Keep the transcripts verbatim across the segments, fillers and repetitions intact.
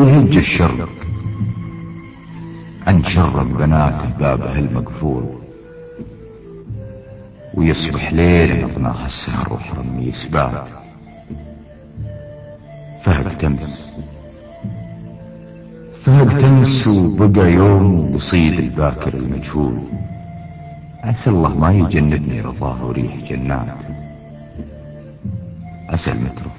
ويهج الشرق عن شرق بناته بابه المقفول، ويصبح ليل نظناها السهر وحرمي يسبات. فهق تمس فهق تمس وبقى يوم وصيد الباكر المجهول. عسى الله ما يجنبني رضاه وريح جنات. عسى المترف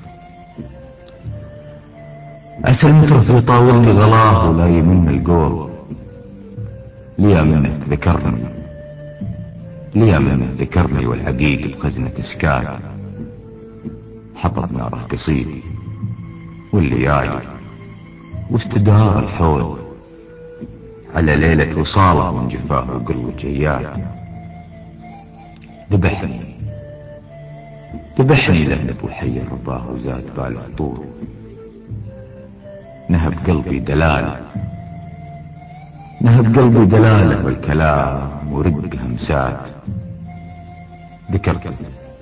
عسى المترف يطاولني غلاه ولا يمن القول. ليا منه ذكرني ليا منه ذكرني والعقيق بخزنة سكات. حطب ناره قصيد والليالي واستدار الحول على ليلة وصاله من جفاه وقلب جيات. ذبحني ذبحني لأنب وحي رضاه وزاد باله طول. نهب قلبي دلاله نهب قلبي دلاله والكلام ورق همسات. ذكرت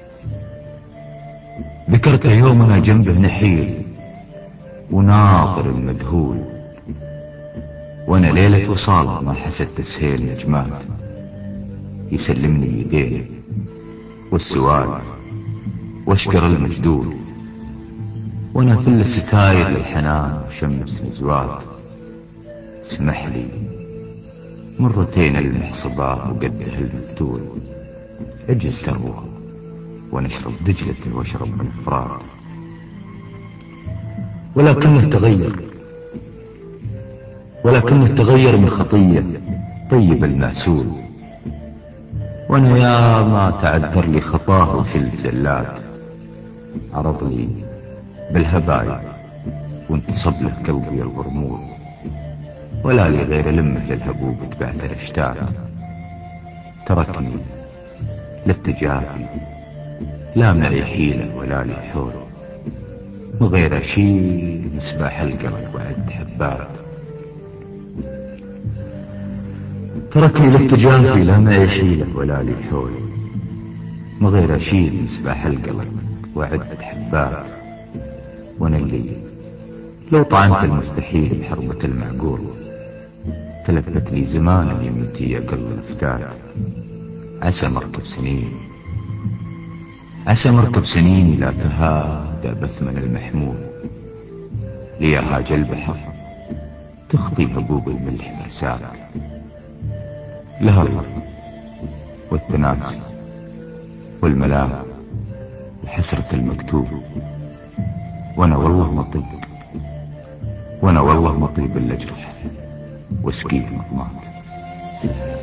ذكرت يومنا جنبه نحيل وناظر المذهول. وانا ليلة وصاله ما حسد تسهيل نجمات. يسلمني يديه والسواد واشكر المجدول. وانا في الستاير للحنان وشمس الزوات. اسمح لي مرتين المح صباه وقده المفتول. اجلس تروه ونشرب دجلته واشرب من الفرات. ولكنه تغير ولكنه تغير من خطية طيب المأسول. وانا يا ما تعذر لي خطاه في الزلات. عرض لي بالهبايا وانتصب له قلبي الغرمول. ولا لي غير لمه للهبوب تبعت الاشتات. تركني للتجافي لا معي حيلة ولا لي حول. وغير شيء مسباح القلب وعد حبات. تركني للتجافي لا معي حيلة ولا لي حول. وغير شيء مسباح القلب وعد حبات. وانا اللي لو طعنت المستحيل بحربة المعقول تلفت لي زمان يمتي اقل الافتات. عسى مركب سنين عسى مركب سنين لا تهادى بثمن المحمول. ليهاج البحر تخطي هبوب الملح مرسات. لها الله والتناسي والملام وحسرة المكتوب. وانا والله مطيب وانا والله مطيب الا اجرح واسقيه مضمات.